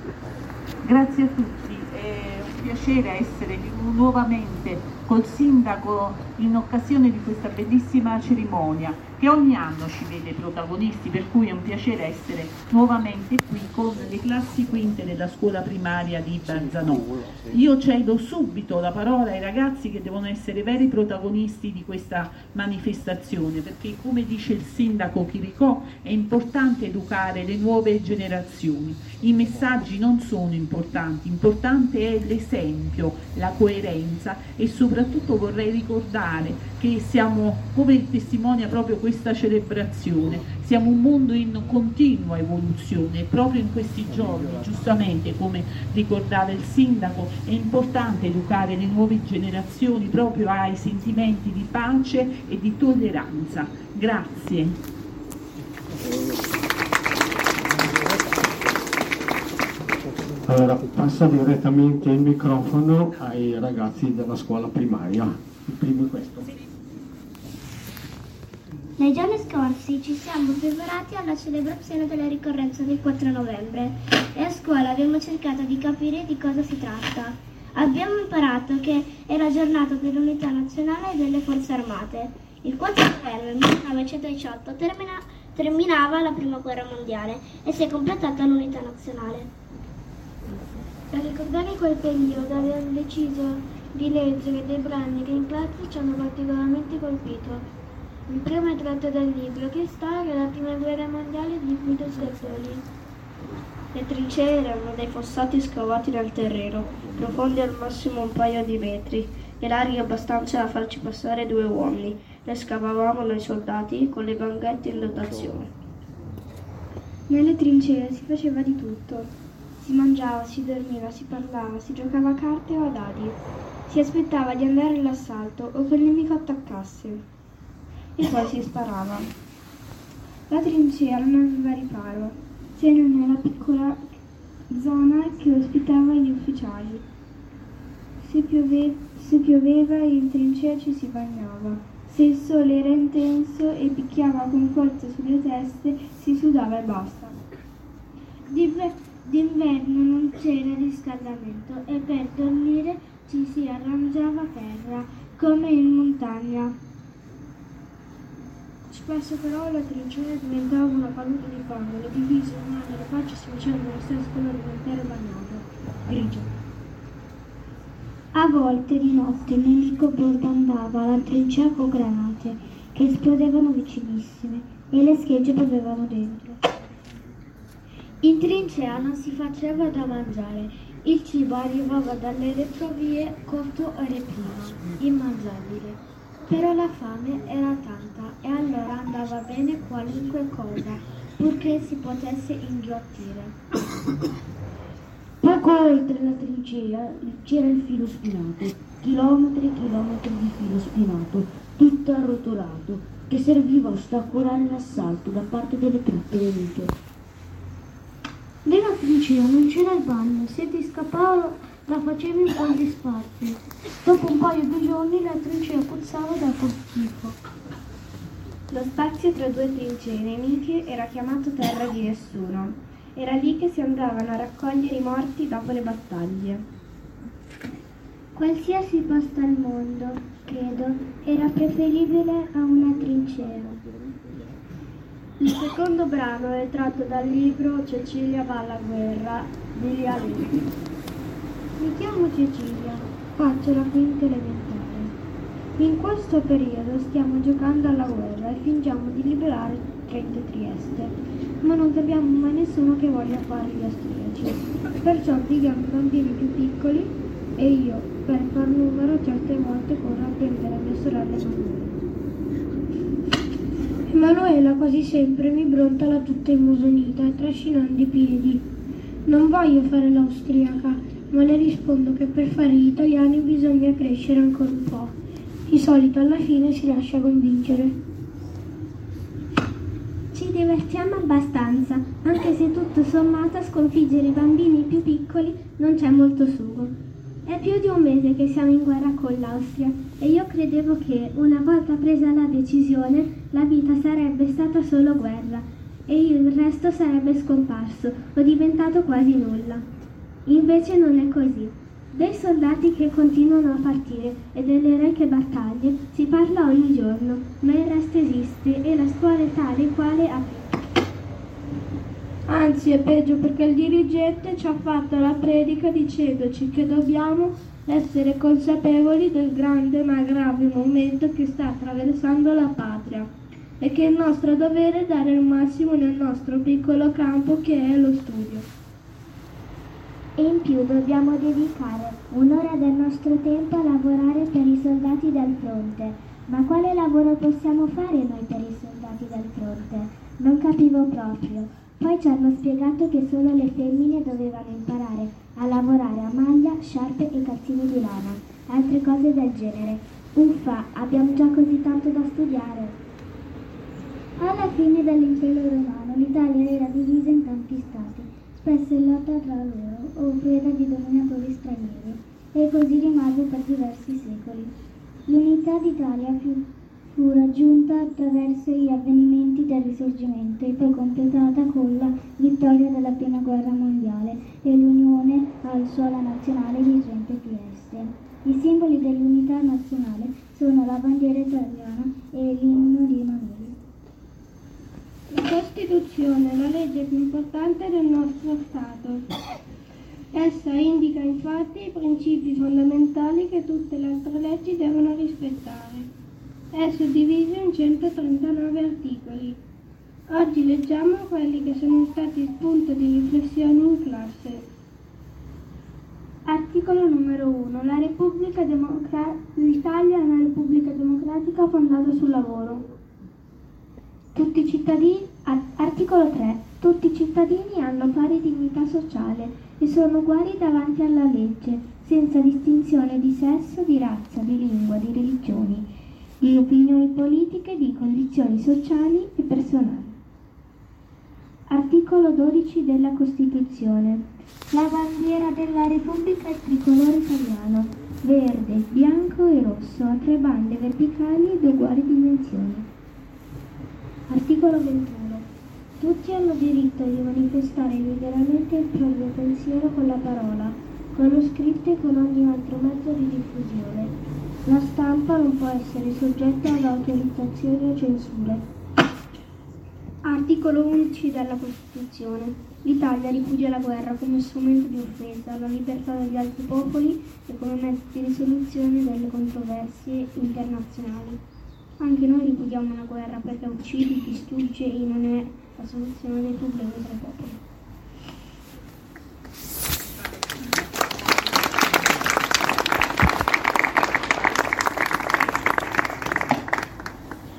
Grazie a tutti, è un piacere essere nuovamente col sindaco in occasione di questa bellissima cerimonia che ogni anno ci vede protagonisti, per cui è un piacere essere nuovamente qui con le classi quinte della scuola primaria di Barzanò. Io cedo subito la parola ai ragazzi che devono essere veri protagonisti di questa manifestazione, perché come dice il sindaco Chiricò è importante educare le nuove generazioni. I messaggi non sono importanti, importante è l'esempio, la coerenza, e soprattutto vorrei ricordare che siamo, come testimonia proprio questa celebrazione, siamo un mondo in continua evoluzione, e proprio in questi giorni, giustamente come ricordava il sindaco, è importante educare le nuove generazioni proprio ai sentimenti di pace e di tolleranza. Grazie. Allora, passa direttamente il microfono ai ragazzi della scuola primaria. Il primo è questo. Nei giorni scorsi ci siamo preparati alla celebrazione della ricorrenza del 4 novembre e a scuola abbiamo cercato di capire di cosa si tratta. Abbiamo imparato che è la giornata dell'unità nazionale e delle forze armate. Il 4 novembre 1918 terminava la prima guerra mondiale e si è completata l'unità nazionale. Per ricordare quel periodo abbiamo deciso di leggere dei brani che in classe ci hanno particolarmente colpito. Il primo è tratto dal libro Che storia della prima guerra mondiale di Guido Sgazzoli. Le trincee erano dei fossati scavati nel terreno, profondi al massimo un paio di metri e larghi abbastanza da farci passare 2 uomini. Le scavavamo noi soldati con le banghette in dotazione. Nelle trincee si faceva di tutto. Si mangiava, si dormiva, si parlava, si giocava a carte o a dadi. Si aspettava di andare all'assalto o che il nemico attaccasse. E poi si sparava. La trincea non aveva riparo, se non nella piccola zona che ospitava gli ufficiali. Se pioveva in trincea ci si bagnava. Se il sole era intenso e picchiava con forza sulle teste, si sudava e basta. D'inverno non c'era riscaldamento e per dormire ci si arrangiava a terra, come in montagna. Spesso però la trincea diventava una palude di fango, le divise, le mani e le facce si facevano lo stesso colore dell'intero bagnato, grigio. A volte di notte il nemico bombardava la trincea con granate che esplodevano vicinissime e le schegge piovevano dentro. In trincea non si faceva da mangiare, il cibo arrivava dalle retrovie cotto e prima, immangiabile. Però la fame era tanta e allora andava bene qualunque cosa, purché si potesse inghiottire. Poco oltre la trincea c'era il filo spinato, chilometri e chilometri di filo spinato, tutto arrotolato, che serviva a ostacolare l'assalto da parte delle truppe nemiche. Nella trincea non c'era il bagno, se ti scappava la facevi un po' di spazio. Dopo un paio di giorni la trincea puzzava da schifo. Lo spazio tra 2 trincee nemiche era chiamato terra di nessuno. Era lì che si andavano a raccogliere i morti dopo le battaglie. Qualsiasi posto al mondo, credo, era preferibile a una trincea. Il secondo brano è tratto dal libro Cecilia va alla guerra di Lia Levi. Mi chiamo Cecilia, faccio la quinta elementare. In questo periodo stiamo giocando alla guerra e fingiamo di liberare Trento e Trieste, ma non troviamo mai nessuno che voglia fare gli austriaci. Perciò obblighiamo i bambini più piccoli e io, per far numero, certe volte corro a prendere mia sorella Emanuela. Emanuela quasi sempre mi brontola tutta immusonita e trascinando i piedi. Non voglio fare l'austriaca, ma le rispondo che per fare gli italiani bisogna crescere ancora un po'. Di solito alla fine si lascia convincere. Ci divertiamo abbastanza, anche se tutto sommato a sconfiggere i bambini più piccoli non c'è molto sugo. È più di un mese che siamo in guerra con l'Austria e io credevo che, una volta presa la decisione, la vita sarebbe stata solo guerra. e il resto sarebbe scomparso o diventato quasi nulla. Invece non è così. Dei soldati che continuano a partire e delle reche battaglie si parla ogni giorno, ma il resto esiste e la scuola è tale quale ha. Anzi, è peggio perché il dirigente ci ha fatto la predica dicendoci che dobbiamo essere consapevoli del grande ma grave momento che sta attraversando la patria e che è il nostro dovere dare il massimo nel nostro piccolo campo che è lo studio. E in più dobbiamo dedicare un'ora del nostro tempo a lavorare per i soldati del fronte. Ma quale lavoro possiamo fare noi per i soldati del fronte? Non capivo proprio. Poi ci hanno spiegato che solo le femmine dovevano imparare a lavorare a maglia, sciarpe e calzini di lana, altre cose del genere. Uffa, abbiamo già così tanto da studiare. Alla fine dell'impero romano l'Italia era divisa in tanti stati, spesso in lotta tra loro o preda di dominatori stranieri, e così rimase per diversi secoli. L'unità d'Italia fu raggiunta attraverso gli avvenimenti del Risorgimento e poi completata con la vittoria della Prima Guerra Mondiale e l'unione al suolo nazionale di Trento e Trieste. I simboli dell'unità nazionale sono la bandiera italiana e l'inno di Emanuele. La Costituzione è la legge più importante del nostro Stato. Essa indica infatti i principi fondamentali che tutte le altre leggi devono rispettare. È suddiviso in 139 articoli. Oggi leggiamo quelli che sono stati spunto di riflessione in classe. Articolo numero 1. L'Italia è una repubblica democratica fondata sul lavoro. Articolo 3. Tutti i cittadini hanno pari dignità sociale e sono uguali davanti alla legge, senza distinzione di sesso, di razza, di lingua, di religioni, di opinioni politiche, di condizioni sociali e personali. Articolo 12 della Costituzione. La bandiera della Repubblica è il tricolore italiano, verde, bianco e rosso, a 3 bande verticali di uguali dimensioni. Articolo 21. Tutti hanno diritto di manifestare liberamente il proprio pensiero con la parola, con lo scritto e con ogni altro mezzo di diffusione. La stampa non può essere soggetta ad autorizzazioni o censure. Articolo 11 della Costituzione. L'Italia ripudia la guerra come strumento di offesa alla libertà degli altri popoli e come mezzo di risoluzione delle controversie internazionali. Anche noi ripudiamo la guerra perché uccide, distrugge e non è la soluzione dei problemi tra i popoli.